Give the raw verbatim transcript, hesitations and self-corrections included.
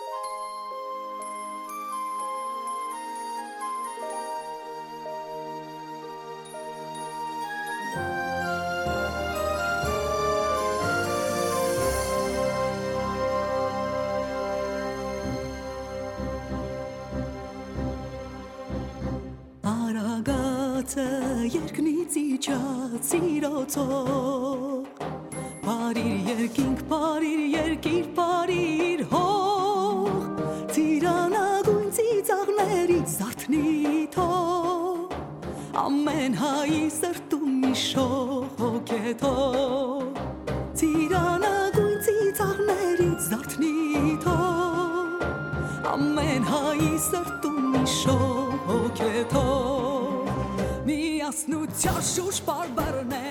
Արագածը երկնից իջած սիրոցող Բարիր երկինք, բարիր երկիր, բարիր հող Ծիրանագույն ծիծաղներից զարթնի թող Ամեն հայի սրտում մի շող հոգեթող Ծիրանագույն ծիծաղներից զարթնի թող Ամեն հայի սրտում մի շող հոգեթող Միասնության շուրջ բարբառն է